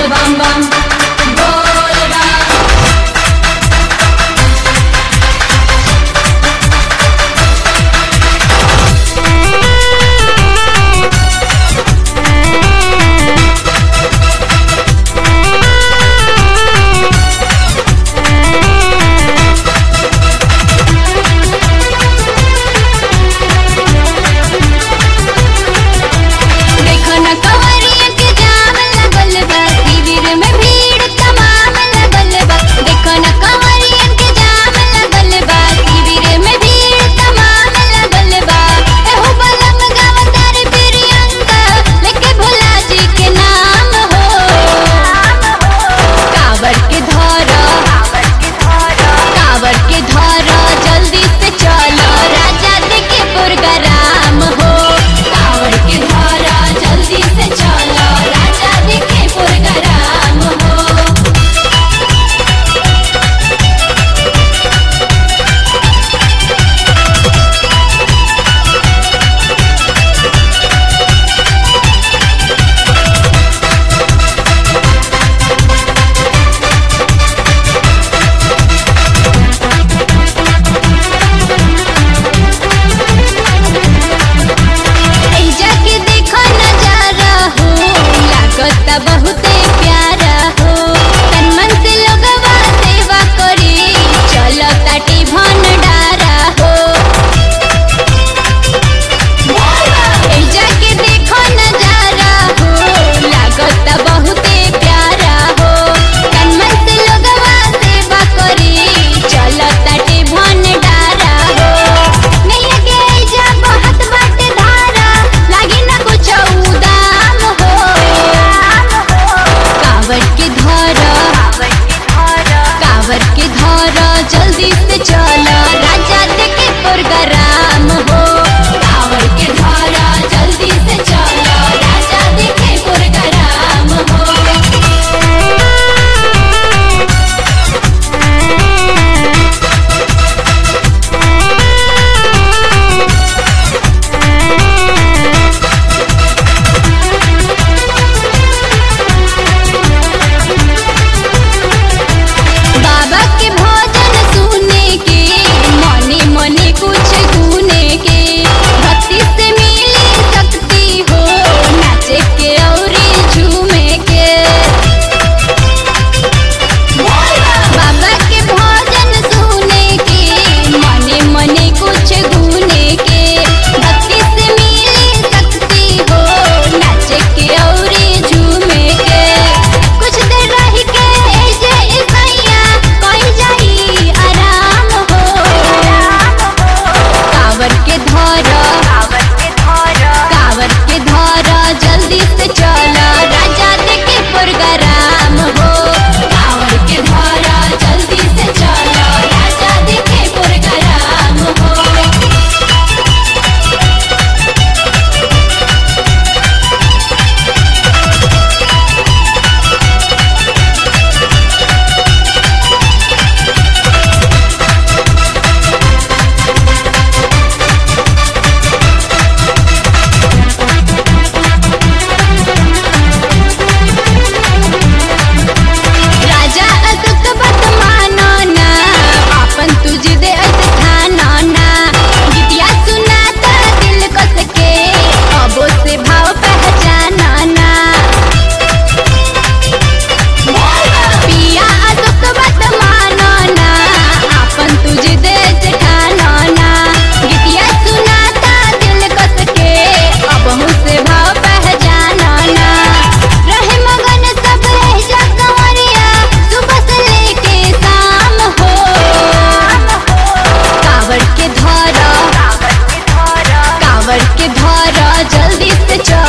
bam bam bol bam जल्दी से चला राजा देखे प्रोग्राम हो कांवर के धारा जल्दी से चला राजा देखे प्रोग्राम हो बाबा के भजन सुने के मने मने कुछ गुने के भक्ति से मिली शक्ति हो नाचे के और झूमे के बाबा के भजन सुने के मने मने कुछ गुने के भक्ति से मिली शक्ति हो नाचे के और झूमे के कुछ देर रह के जे सैया कोई जाई आराम हो कांवर के धारा जल्दी से चला राजा देखे प्रोग्राम हो कांवर के धारा जल्दी से चला राजा देखे प्रोग्राम हो राजा अतुक बात मानो ना आपन तुझे दे ठानो ना गीतिया सुनाता दिल को सके अबो से भाव पहचानो ना पिया अतुक बात मानो ना आपन तुझे दे ठानो ना गीतिया सुनाता दिल को सके अबो से भाव पहचानो ना रहे मगन सब जा कंवरिया सुबह से लेके शाम हो कांवर के धारा जल्दी से चल